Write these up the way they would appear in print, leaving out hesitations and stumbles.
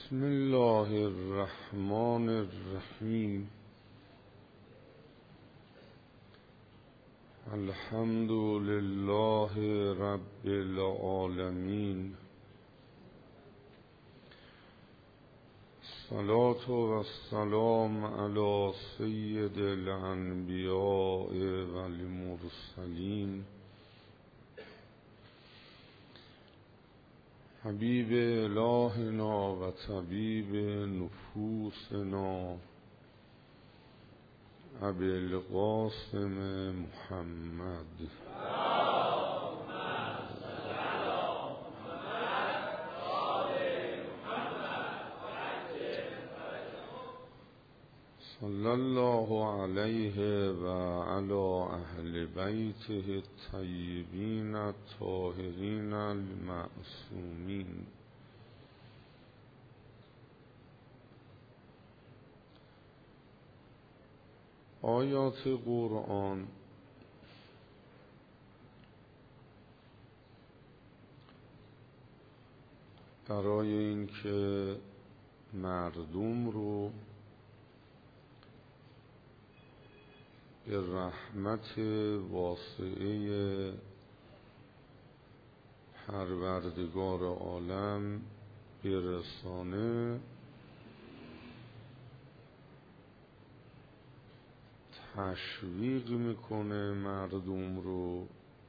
بسم الله الرحمن الرحیم. الحمد لله رب العالمین. الصلاة والسلام علی سید الانبیاء والمرسلین حبیب الهنا و طبیب نفوسنا ابی القاسم محمد. صلی الله علیه و علی اهل بیته الطیبین الطاهرین المعصومین. آیات قرآن برای اینکه مردم رو به رحمت واسعه پروردگار عالم برسانه، تشویق میکنه مردم رو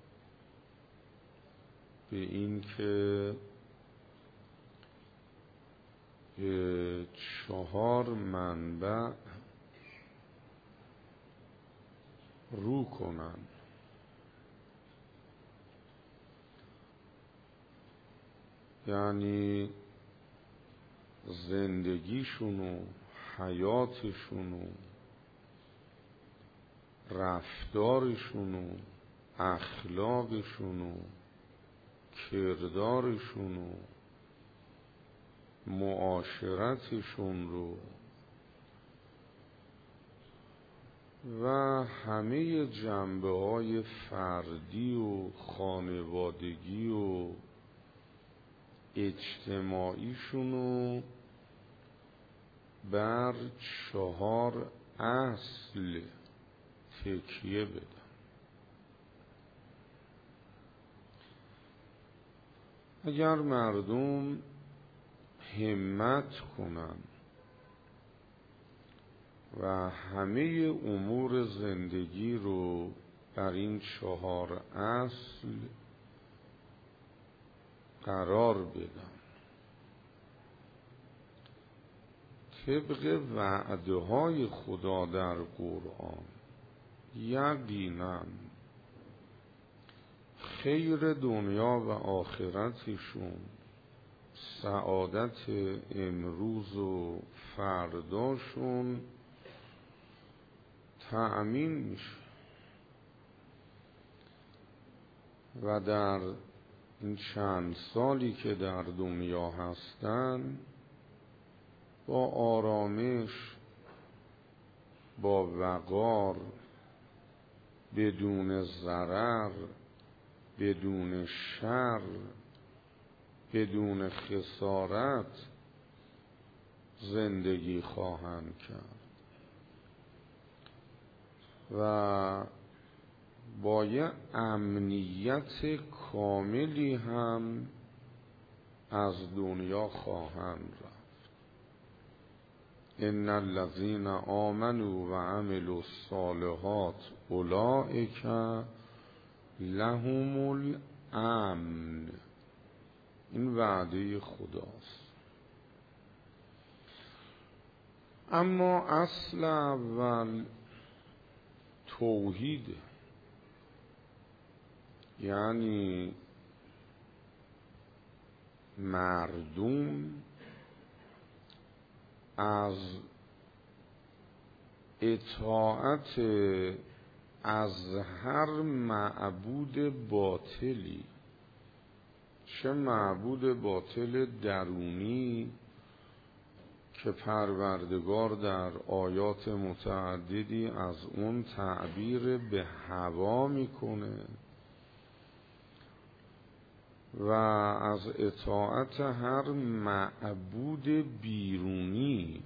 به این که به 4 منبع رو کنن. یعنی زندگیشونو، حیاتشونو، رفتارشونو، اخلاقشونو، کردارشونو، معاشرتشون رو و همه جنبه‌های فردی و خانوادگی و اجتماعیشونو بر 4 اصل تکیه بدن. اگر مردم همت کنن و همه امور زندگی رو بر این 4 اصل قرار بدن، طبق وعده های خدا در قرآن، یقینا خیر دنیا و آخرتشون، سعادت امروز و فرداشون تأمین میشه و در این چند سالی که در دنیا هستن با آرامش، با وقار، بدون ضرر، بدون شر، بدون خسارت زندگی خواهند کرد و با یه امنیت کاملی هم از دنیا خواهند رفت. ان الذین آمنوا و عملوا الصالحات اولئک لهم الامن. این وعده خداست. اما اصل اول توحید، یعنی مردم از اطاعت از هر معبود باطلی، چه معبود باطل درونی که پروردگار در آیات متعددی از اون تعبیر به هوا میکنه، و از اطاعت هر معبود بیرونی،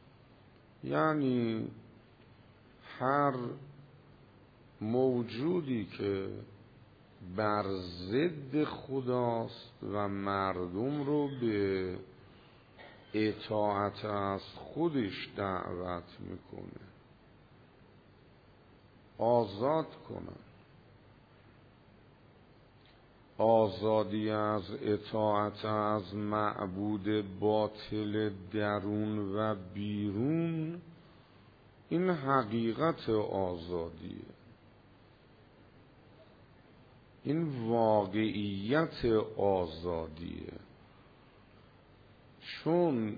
یعنی هر موجودی که بر ضد خداست و مردم رو به اطاعت از خودش دعوت میکنه، آزاد کنن. آزادی از اطاعت از معبود باطل درون و بیرون، این حقیقت آزادیه، این واقعیت آزادیه. چون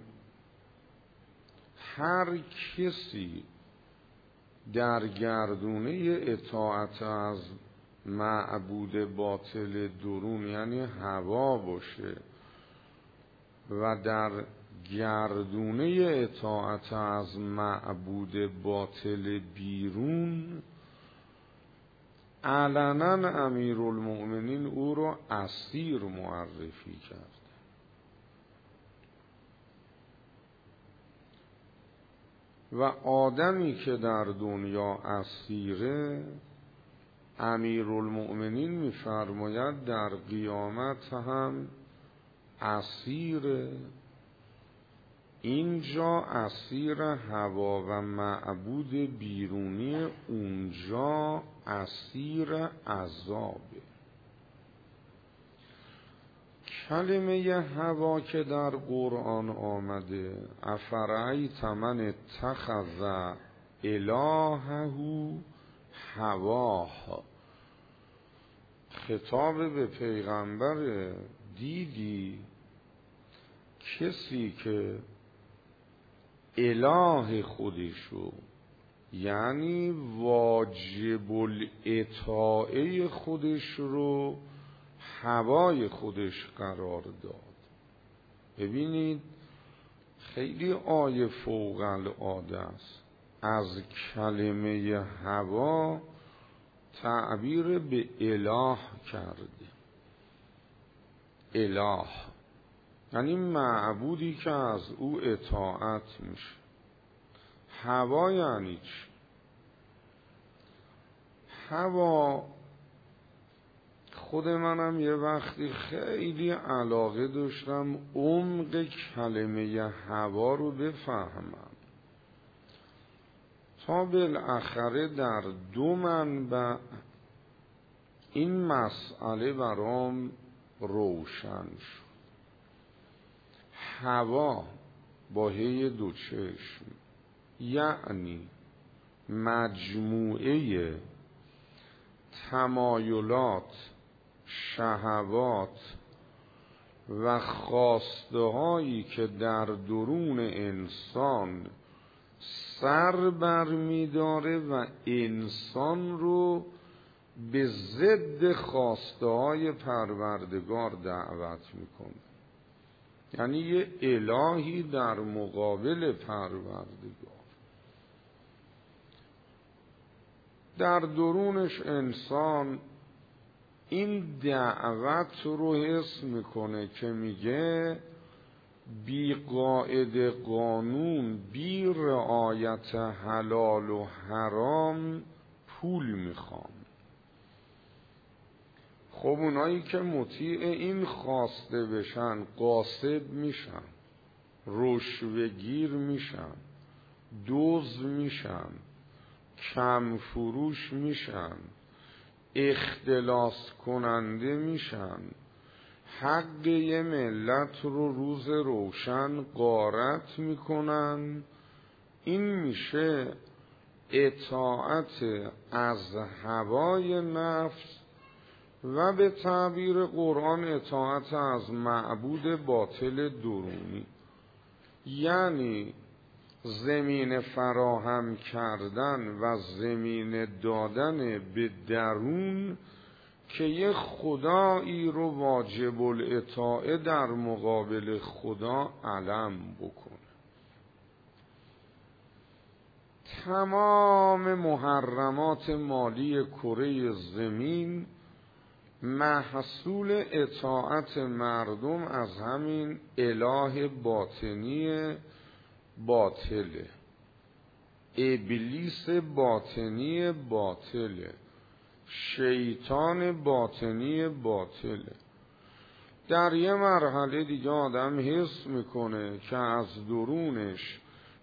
هر کسی در گردونه اطاعت از معبود باطل درون، یعنی هوا باشه، و در گردونه اطاعت از معبود باطل بیرون، علنا امیرالمؤمنین او را اسیر معرفی کرد. و آدمی که در دنیا اسیره، امیرالمؤمنین می‌فرماید در قیامت هم اسیر، اینجا اسیر هوا و معبود بیرونی، اونجا اسیر عذابه. کلمه هوا که در قرآن آمده، افرأیت من اتخذ الهه هواه، خطاب به پیغمبر، دیدی کسی که اله خودشو، یعنی واجب الاطاعه خودش رو هوای خودش قرار داد. ببینید خیلی آیه فوق العاده است. از کلمه هوا تعبیر به اله کرده. اله یعنی معبودی که از او اطاعت میشه. هوا یعنی چی؟ هوا، خود منم یه وقتی خیلی علاقه داشتم عمق کلمه هوا رو بفهمم، تا بالاخره در 2 منبع این مسئله برام روشن شد. هوا با هی 2 چشم یعنی مجموعه تمایلات، شهوات و خواسته هایی که در درون انسان سر برمی داره و انسان رو به ضد خواسته های پروردگار دعوت میکنه. یعنی یه الهی در مقابل پروردگار، در درونش انسان این دعوت رو حس میکنه که میگه بی قاعده قانون، بی رعایت حلال و حرام پول میخوام. خب اونایی که مطیع این خواسته بشن غاصب میشن، رشوه‌گیر میشن، دزد میشن، کم فروش میشن، اختلاس کننده میشن، حق یه ملت رو روز روشن غارت میکنن. این میشه اطاعت از هوای نفس و به تعبیر قرآن اطاعت از معبود باطل درونی، یعنی زمین فراهم کردن و زمین دادن به درون که یه خدایی رو واجب الاطاعه در مقابل خدا علم بکنه. تمام محرمات مالی کره زمین محصول اطاعت مردم از همین اله باطنی باطله، ابلیس باطنی باطله، شیطان باطنی باطله. در یه مرحله دیگه آدم حس میکنه که از درونش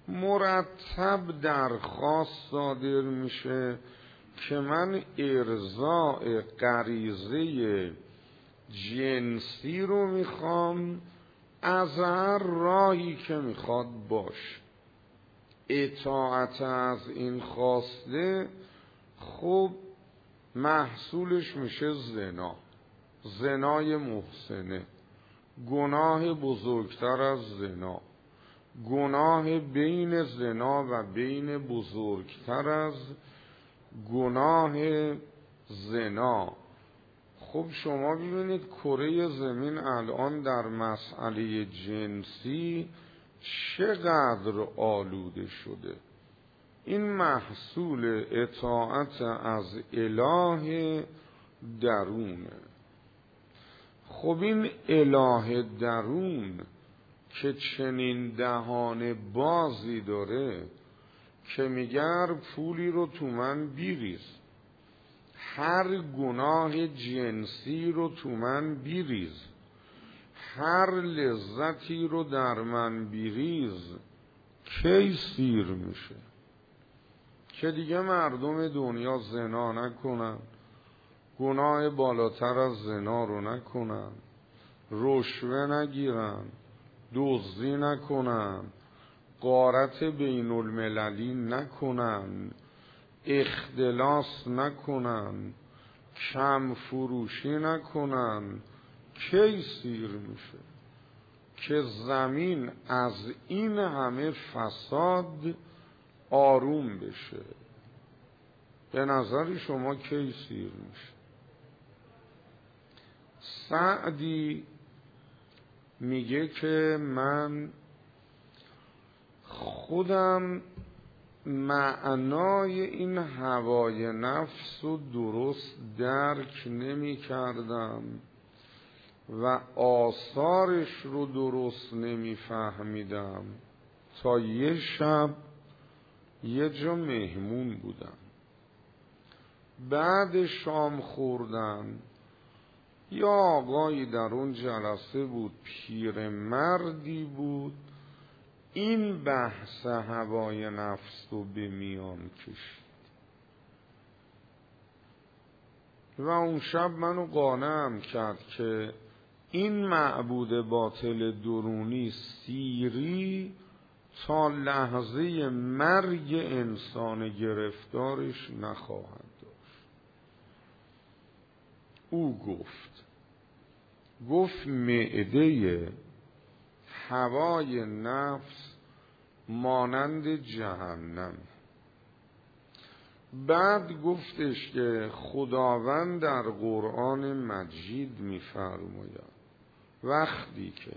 مرتب درخواست صادر میشه که من ارضاء غریزه جنسی رو میخوام از هر راهی که میخواد باش. اطاعت از این خواسته خب محصولش میشه زنا، زنای محسنه، گناه بزرگتر از زنا، گناه بین زنا و بین بزرگتر از گناه زنا. خب شما ببینید کره زمین الان در مسئله جنسی چقدر آلوده شده. این محصول اطاعت از اله درونه. خب این اله درون که چنین دهان بازی داره که میگر پولی رو تو من بیریز، هر گناه جنسی رو تو من بیریز، هر لذتی رو در من بیریز، کی سیر میشه؟ که دیگه مردم دنیا زنا نکنن، گناه بالاتر از زنا رو نکنن، رشوه نگیرن، دزدی نکنن، غارت بین المللی نکنن، اختلاس نکنن، کم فروشی نکنن. کی سیر میشه؟ که زمین از این همه فساد آروم بشه. به نظر شما کی سیر میشه؟ سعدی میگه که من خودم معنای این هوای نفس رو درست درک نمی کردم و آثارش رو درست نمی فهمیدم تا یه شب یه جا مهمون بودم. بعد شام خوردن یا آقایی در اون جلسه بود، پیر مردی بود، این بحث هوای نفس رو به میان کشید و اون شب منو قانعم کرد که این معبود باطل درونی سیری تا لحظه مرگ انسان گرفتارش نخواهد داشت. او گفت معده هوای نفس مانند جهنم. بعد گفتش که خداوند در قرآن مجید می‌فرماید وقتی که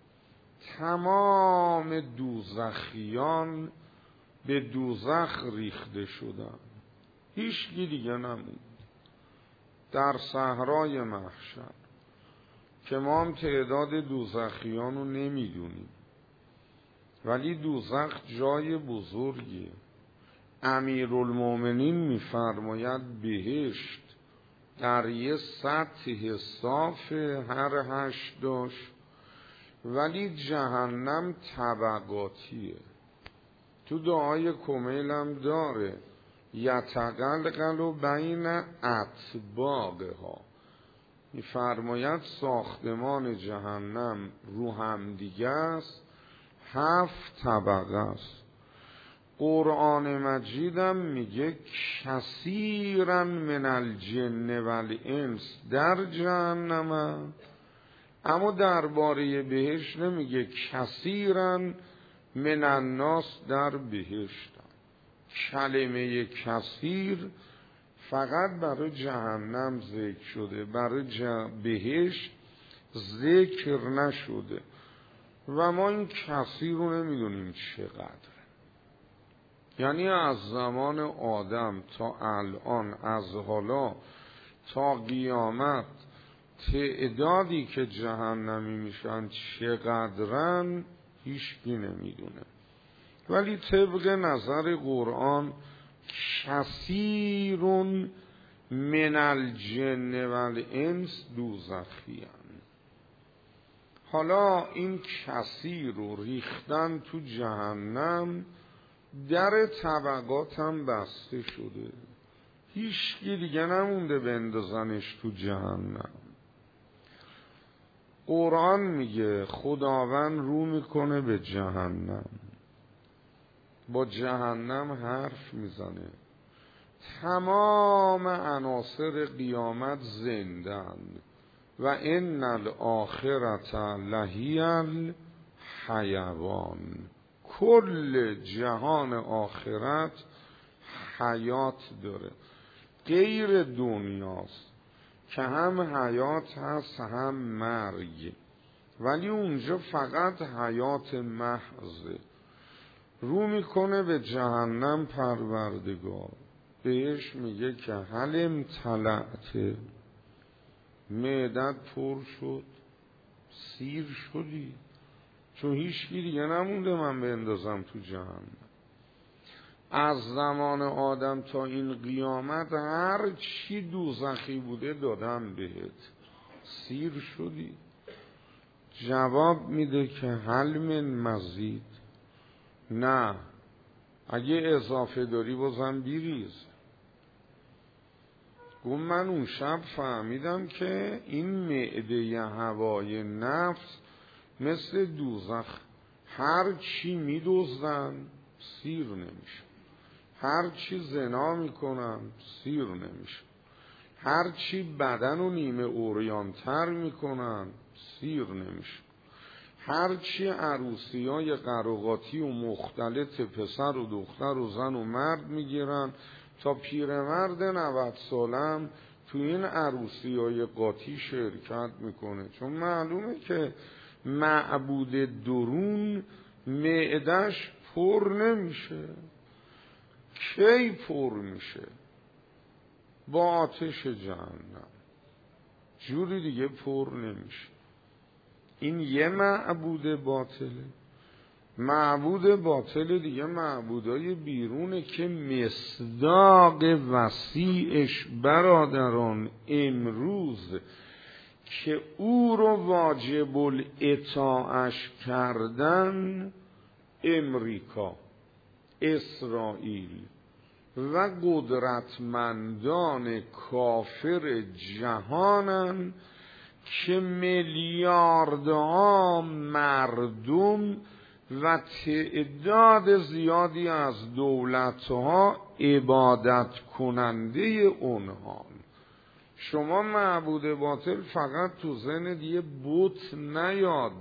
تمام دوزخیان به دوزخ ریخته شدن، هیچکی دیگه نموند در صحرای محشر، که ما هم تعداد دوزخیان رو نمیدونیم، ولی دوزخ جای بزرگیه. امیرالمومنین میفرماید بهشت در یه سطح صاف هر 8 داشت، ولی جهنم طبقاتیه. تو دعای کمیل هم داره یتقلقل بین اطباقها، میفرماید ساختمان جهنم رو هم دیگه است، 7 طبقه است. قرآن مجیدم میگه کثیرا من الجن والانس در جهنم، اما درباره بهشت نمیگه کثیرا من الناس در بهشت. کلمه کثیر فقط برای جهنم ذکر شده، برای بهشت ذکر نشده و ما این کثیر رو نمیدونیم چقدر. یعنی از زمان آدم تا الان، از حالا تا قیامت تعدادی که جهنمی میشن چقدرن هیچکی نمیدونه، ولی طبق نظر قرآن کثیر من الجن والانس دوزخیان. حالا این کثیر رو ریختن تو جهنم، در طبقات هم بسته شده، هیچکی دیگه نمونده بندازنش تو جهنم. قرآن میگه خداوند رو میکنه به جهنم، با جهنم حرف میزنه، تمام عناصر قیامت زندند و ان الاخرة لهی الحیوان، کل جهان آخرت حیات داره، غیر دنیاست که هم حیات هست هم مرگ، ولی اونجا فقط حیات محضه. رو میکنه به جهنم پروردگار، بهش میگه که هل امتلعت، معدت پر شد، سیر شدی، چون هیچکی دیگه نمونده من بندازم تو جهنم. از زمان آدم تا این قیامت هر چی دوزخی بوده دادم بهت، سیر شدی. جواب میده که هل من مزید، نه اگه اضافه داری بازم بیریز. گفت من اون شب فهمیدم که این معده هوای نفس مثل دوزخ، هر چی میدوزن سیر نمیشه، هر چی زنا میکنن سیر نمیشه، هر چی بدن و نیمه عریان‌تر میکنن سیر نمیشه، هر چی عروسیای قراقاتی و مختلط پسر و دختر و زن و مرد میگیرن، تا پیرمرد 90 سالم تو این عروسیای قاطی شرکت میکنه، چون معلومه که معبود درون معدش پر نمیشه. کی پر میشه؟ با آتش جهنم، جوری دیگه پر نمیشه. این یه معبود باطله. معبود باطل دیگه معبودای بیرونه که مصداق وسیعش برادران امروز که او رو واجب الاطاعش کردن امریکا، اسرائیل و قدرتمندان کافر جهانن که میلیاردها مردم و تعداد زیادی از دولتها عبادت کننده اونها. شما معبود باطل فقط تو ذهن دیگه بت نیاد.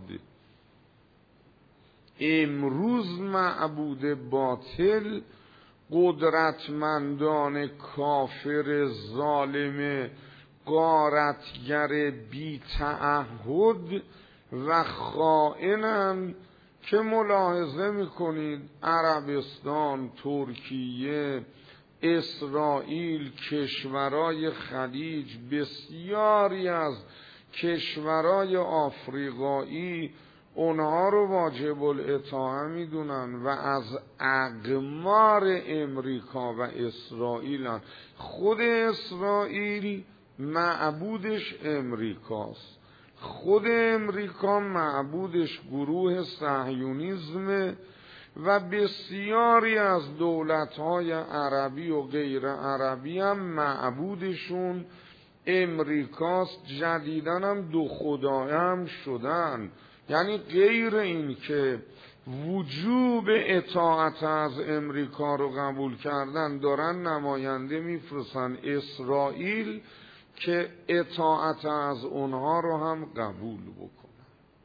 امروز معبود باطل قدرتمندان کافر ظالم غارتگر بی تعهد و خائنن که ملاحظه میکنید عربستان، ترکیه، اسرائیل، کشورای خلیج، بسیاری از کشورای آفریقایی اونها رو واجب الاطاعه میدونن و از اقمار امریکا و اسرائیل. خود اسرائیل معبودش امریکاست، خود امریکا معبودش گروه صهیونیسم و بسیاری از دولت‌های عربی و غیر عربی هم معبودشون امریکاست. جدیدن هم دو خدای هم شدن، یعنی غیر این که وجوب اطاعت از امریکا رو قبول کردن، دارن نماینده میفرستن اسرائیل که اطاعت از اونها رو هم قبول بکنن.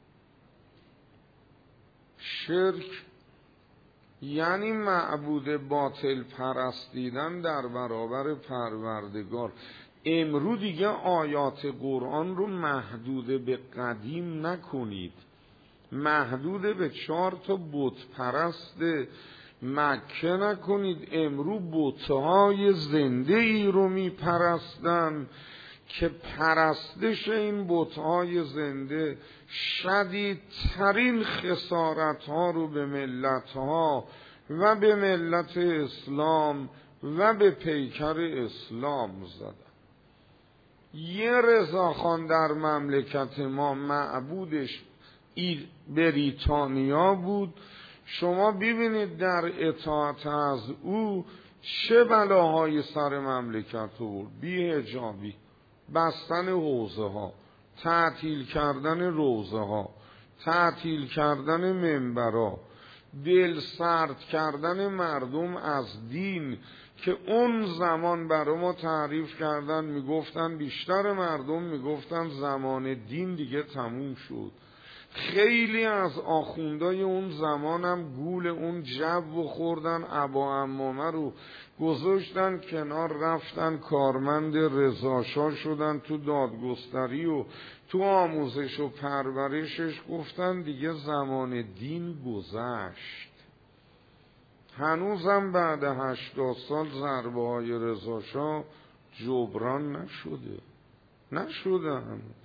شرک یعنی معبود باطل پرستیدن در برابر پروردگار. امروز دیگه آیات قرآن رو محدود به قدیم نکنید، محدود به 4 بت پرست مکه نکنید. امروز بت‌های زنده ای رو می پرستن که پرستش این بت‌های زنده شدیدترین خسارت‌ها رو به ملت‌ها و به ملت اسلام و به پیکر اسلام زدن. یه رضاخان در مملکت ما معبودش بریتانیا بود. شما ببینید در اطاعت از او چه بلاهای سر مملکت آورد. بی‌حجابی، بستن حوزه ها، تعطیل کردن روزه ها، تعطیل کردن منبرها، دل سرد کردن مردم از دین که اون زمان برای ما تعریف کردن، میگفتن بیشتر مردم میگفتن زمان دین دیگه تموم شد. خیلی از آخوندای اون زمانم گول اون جو خوردن، عبا عمامه رو گذاشتن کنار، رفتن کارمند رضاشاه شدن تو دادگستری و تو آموزش و پرورشش. گفتن دیگه زمان دین گذشت. هنوزم بعد 80 سال ضربه های رضاشاه جبران نشده هنوز.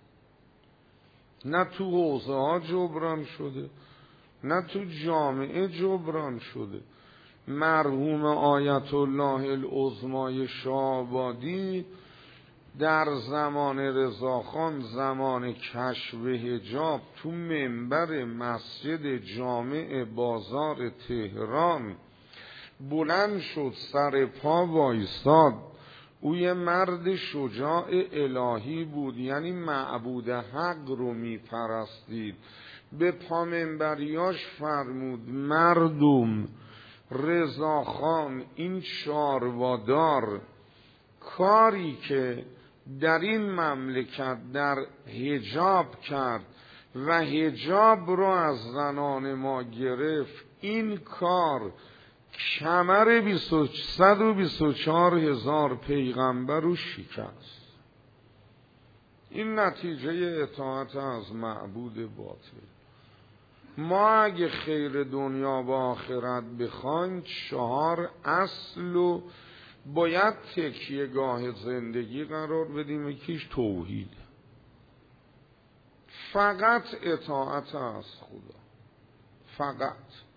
نه تو حوزه ها جبران شده، نه تو جامعه جبران شده. مرحوم آیت الله العظمای شاه‌آبادی در زمان رضاخان، زمان کشف حجاب، تو منبر مسجد جامع بازار تهران بلند شد، سر پا وایستاد. او یه مرد شجاع الهی بود، یعنی معبود حق رو میپرستید. به پا منبریاش فرمود مردم، رضاخان این چاروادار کاری که در این مملکت در حجاب کرد و حجاب رو از زنان ما گرفت، این کار کمر 124,000 پیغمبر رو شکست. این نتیجه اطاعت از معبود باطل. ما اگه خیر دنیا و آخرت بخوایم 4 اصل رو باید تکیه گاه زندگی قرار بدیم. یکیش توحید، فقط اطاعت از خدا، فقط.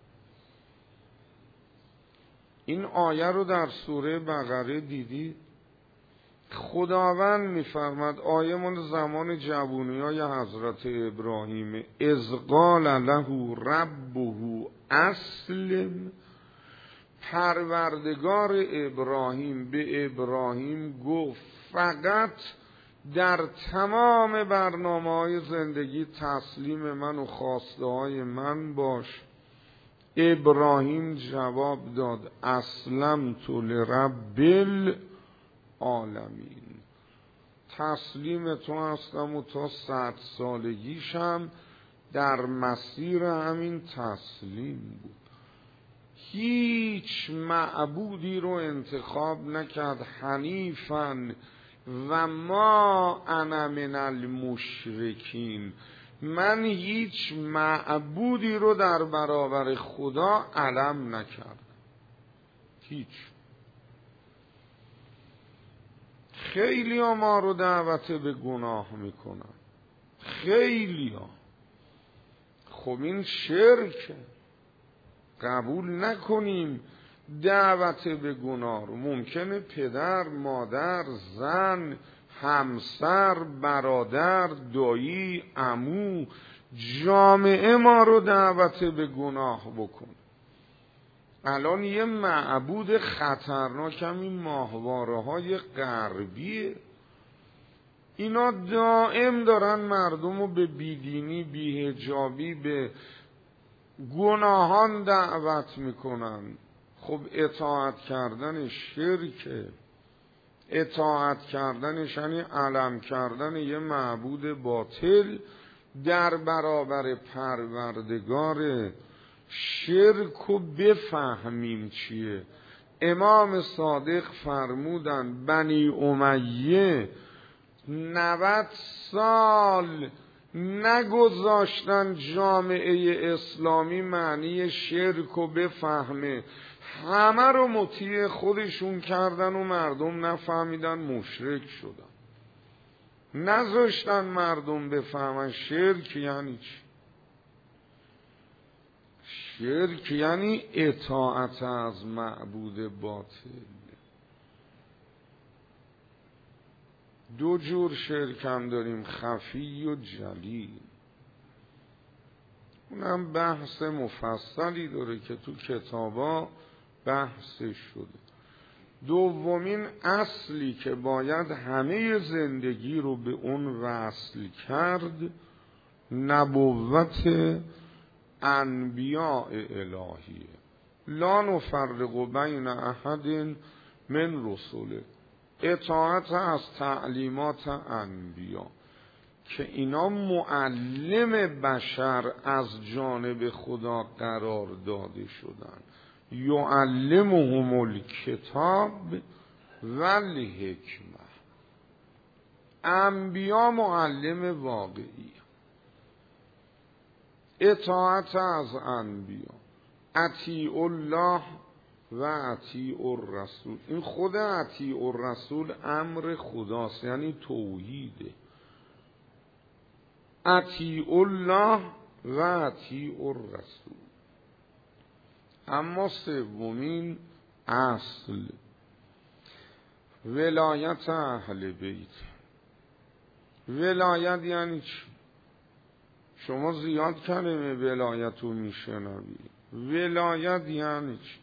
این آیه رو در سوره بقره دیدید؟ خداوند میفرماد، آیه مال زمان جوونیای حضرت ابراهیم، اذ قال له ربه اسلم. پروردگار ابراهیم به ابراهیم گفت فقط در تمام برنامه‌های زندگی تسلیم من و خواسته های من باش. ابراهیم جواب داد اسلمت لرب العالمین، تسلیم تو هستم و تا 100 سالگیشم در مسیر همین تسلیم بود. هیچ معبودی رو انتخاب نکرد حنیفاً و ما انا من المشرکین. من هیچ معبودی رو در برابر خدا علم نکردم، هیچ. خیلی ها ما رو دعوت به گناه میکنن، خیلی ها. خب این شرکه، قبول نکنیم دعوت به گناه رو. ممکنه پدر، مادر، زن، همسر، برادر، دایی، عمو، جامعه ما رو دعوت به گناه بکن. الان یه معبود خطرناک همین ماهواره های غربیه. اینا دائم دارن مردم رو به بیدینی، بی‌حجابی، به گناهان دعوت میکنن. خب اطاعت کردن شرکه، اطاعت کردنش یعنی علم کردن یه معبود باطل در برابر پروردگار. شرک رو بفهمیم چیه. امام صادق فرمودن بنی امیه 90 سال نگذاشتن جامعه اسلامی معنی شرک رو بفهمه، همه رو مطیع خودشون کردن و مردم نفهمیدن، مشرک شدن. نذاشتن مردم بفهمن شرک یعنی چی. شرک یعنی اطاعت از معبود باطل. دو جور شرک هم داریم، خفی و جلی. اونم بحث مفصلی داره که تو کتابا بحثش شده. دومین اصلی که باید همه زندگی رو به اون وصل کرد، نبوت انبیاء الهیه. لا نفرق بین احد من رسوله، اطاعت از تعلیمات انبیا که اینا معلم بشر از جانب خدا قرار داده شدن. یعلمهم الکتاب والحکمه. انبیا معلم واقعی. اطاعت از انبیا، اطیع الله و اطیع الرسول. این خود اطیع الرسول امر خداست، یعنی توحیده. اطیع الله و اطیع الرسول. اما سومین اصل ولایت اهل بیت. ولایت یعنی چی؟ شما زیاد کلمه ولایت رو میشنوی. ولایت یعنی چی؟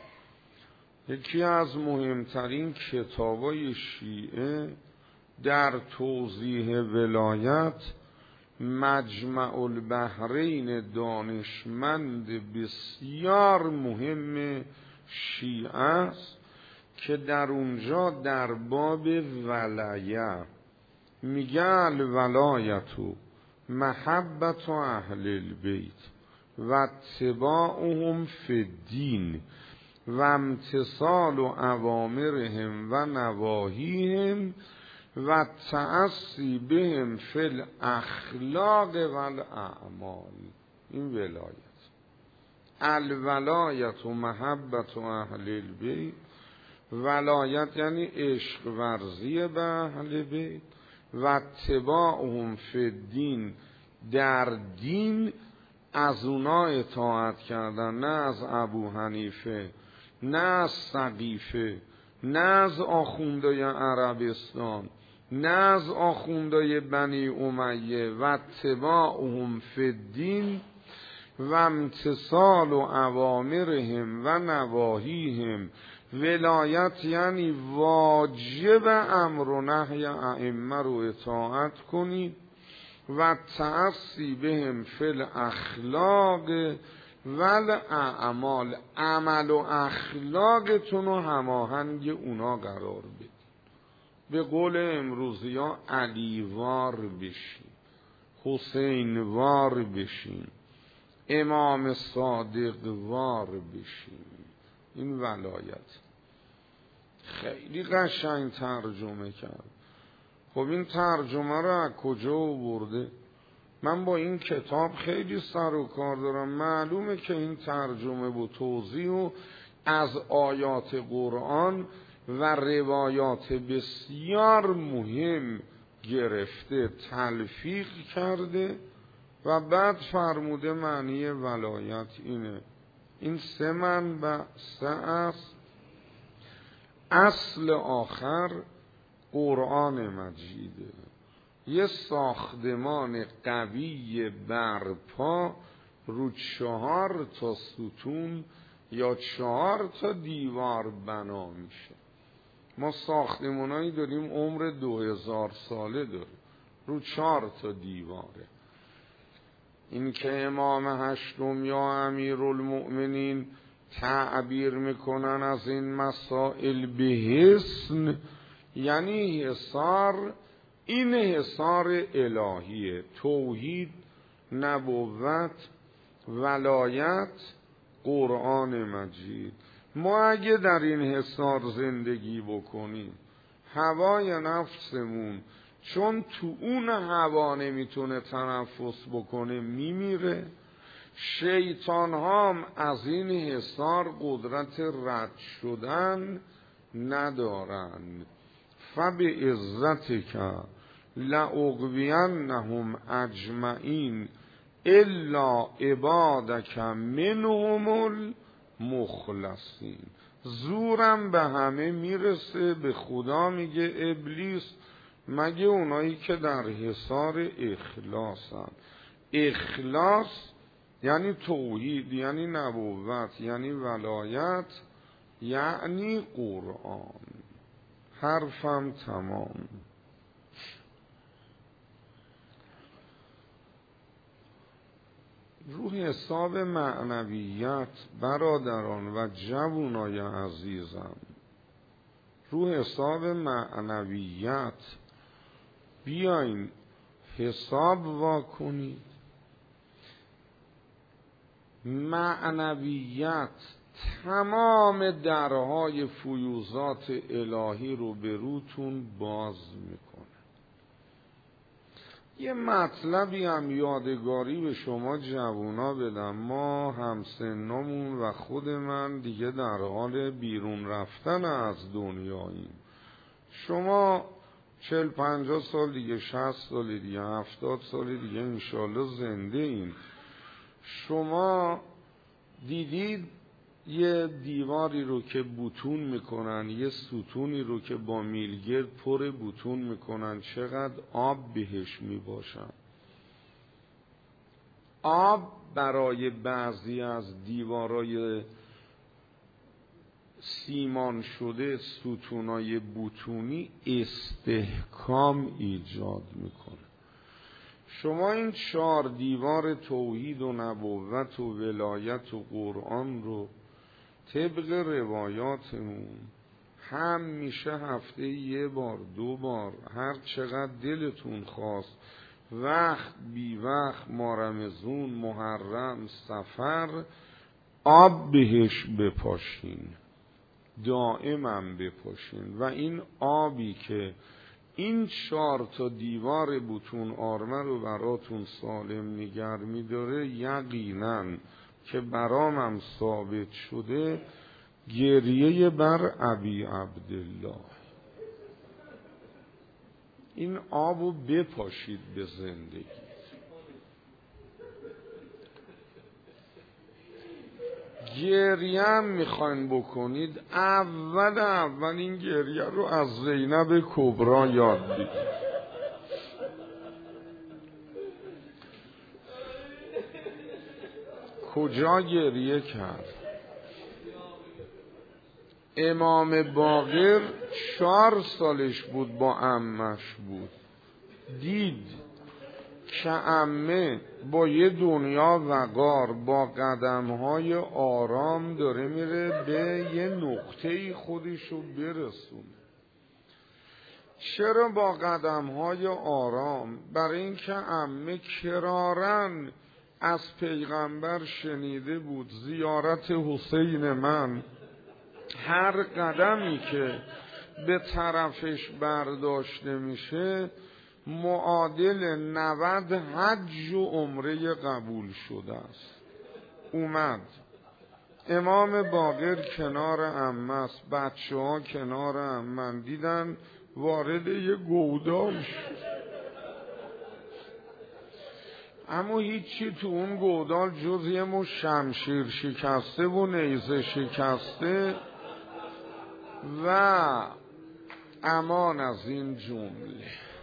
یکی از مهمترین کتابای شیعه در توضیح ولایت مجمع البحرین دانشمند بسیار مهم شیعه است که در اونجا در باب ولایت میگه الولایتو محبت اهل البیت و اتباعهم فی الدین و امتثال اوامرهم و نواهیهم و تعصی بهم فی الاخلاق و الاعمال. این ولایت. الولایت و محبت و اهل البیت. ولایت یعنی عشق ورزی به اهل بیت و اتباعهم فی الدین، در دین از اونا اطاعت کردن، نه از ابو حنیفه، نه از سقیفه، نه از آخوندای عربستان، نه از آخوندای بنی امیه. و اتباعهم فی الدین و امتثال اوامرهم و نواهیهم. ولایت یعنی واجب امر و نهی ائمه رو اطاعت کنید و تعصی بهم فی الاخلاق و الاعمال. عمل و اخلاقتون رو هماهنگ اونا قرار بدید. به قول امروزی ها علیوار بشین، حسینوار بشین، امام صادقوار بشین. این ولایت. خیلی قشنگ ترجمه کرد. خب این ترجمه رو از کجا آورده؟ من با این کتاب خیلی سر و کار دارم. معلومه که این ترجمه و توضیح و از آیات قرآن و روایات بسیار مهم گرفته، تلفیق کرده و بعد فرموده معنی ولایت اینه. این سه منبع، سه اصل آخر قرآن مجیده. یه ساختمان قوی برپا رو 4 تا ستون یا 4 تا دیوار بنا میشه. ما ساختمانایی داریم عمر 2000 ساله داره، رو 4 تا دیواره. این که امام هشتم یا امیرالمؤمنین تعبیر میکنن از این مسائل به حصن، یعنی حصار. این حصار الهیه: توحید، نبوت، ولایت، قرآن مجید. ما اگه در این حصار زندگی بکنیم، هوای نفسمون چون تو اون هوا نمیتونه تنفس بکنه میمیره. شیطان هم از این حصار قدرت رد شدن ندارن. فبعزتک لأغوینهم اجمعین الا عبادک منهم المخلصین. زورم به همه میرسه، به خدا میگه ابلیس، مگه اونایی که در حصار اخلاصن. اخلاص یعنی توحید، یعنی نبوت، یعنی ولایت، یعنی قرآن. حرفم تمام. رو حساب معنویت برادران و جوانای عزیزم، رو حساب معنویت بیاین حساب واکنید. معنویت تمام درهای فیوضات الهی رو به روتون باز میکنه. یه مطلبی هم یادگاری به شما جوونا بدم. ما همسنامون و خود من دیگه در حال بیرون رفتن از دنیاییم. شما 40-50 سال دیگه، 60 سال دیگه، 70 سال دیگه انشالله زنده این. شما دیدید یه دیواری رو که بوتون میکنن، یه ستونی رو که با میلگرد پر بوتون میکنن، چقدر آب بهش میباشن. آب برای بعضی از دیوارای سیمان شده، ستونای بوتونی، استحکام ایجاد میکنه. شما این 4 دیوار توحید و نبوت و ولایت و قرآن رو طبق روایاتمون هم میشه هفته 1 بار 2 بار هر چقدر دلتون خواست، وقت بی وقت، مارمزون، محرم، سفر، آب بهش بپاشین، دائمم بپاشین. و این آبی که این 4 تا دیوار بوتون آرمه رو براتون سالم نگر می‌داره، یقیناً که برامم ثابت شده، گریه بر ابی عبدالله. این آبو بپاشید به زندگی. گریه هم میخواین بکنید، اول این گریه رو از زینب کبرا یاد بگیرید. کجا گریه کرد؟ امام باقر 4 سالش بود، با عمش بود، دید که عمه با یه دنیا وقار، با قدمهای آرام داره میره به یه نقطه‌ای خودشو برسونه. چرا با قدمهای آرام؟ برای اینکه عمه کرارن از پیغمبر شنیده بود زیارت حسین من، هر قدمی که به طرفش برداشته میشه معادل 90 حج و عمره قبول شده است. اومد امام باقر کنار عمه است، بچه ها کنار عمه، دیدن وارد یه گودال شد، اما هیچی تو اون گودال جز یه مش شمشیر شکسته و نیزه شکسته و امان از این جمله.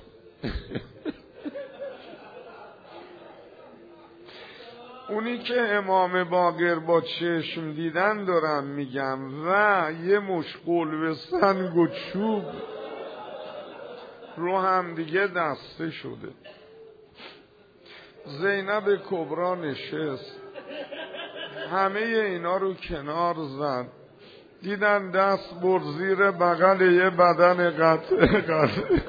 اونی که امام باقر با چشم دیدن دارم میگم، و یه مش قلب سنگ و چوب رو هم دیگه دسته شده. زینب کبرا نشست، همه اینا رو کنار زد، دیدن دست بر زیر بغل یه بدن قطع.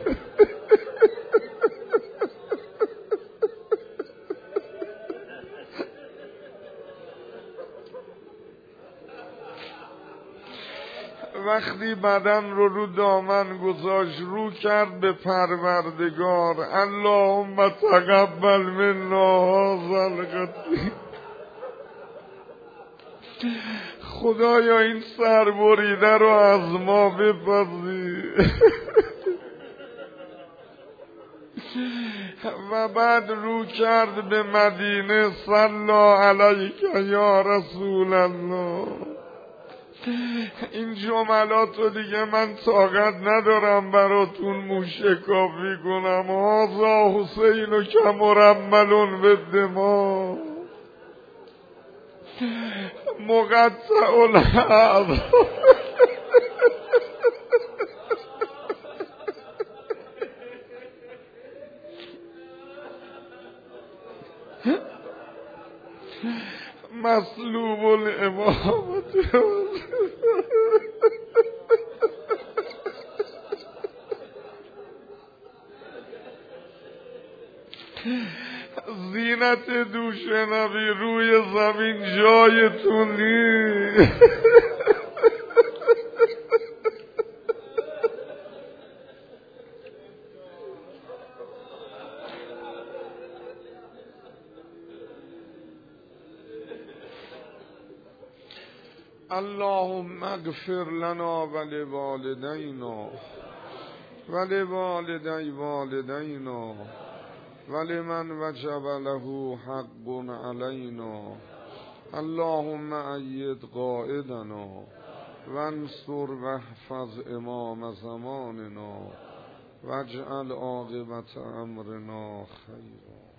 وقتی بدن رو دامن گذاشت، رو کرد به پروردگار، اللهم تقبل منا هذا القتیل. خدایا این سربریده رو از ما بپذیر. و بعد رو کرد به مدینه. صلی علیک یا رسول الله. این جملات رو دیگه من طاقت ندارم براتون موشکافی کنم. هذا حسین که مرمل بالدماء مقطع الاعضاء. مسلوب الامامت. زینت دوش نبی روی زمین جایتون نیست. اللهم اغفر لنا ولوالدینا ولوالدی والدینا ولمن وجب له حق علینا. اللهم أید قائدنا وانصر واحفظ امام زماننا واجعل عاقبت امرنا خیرا.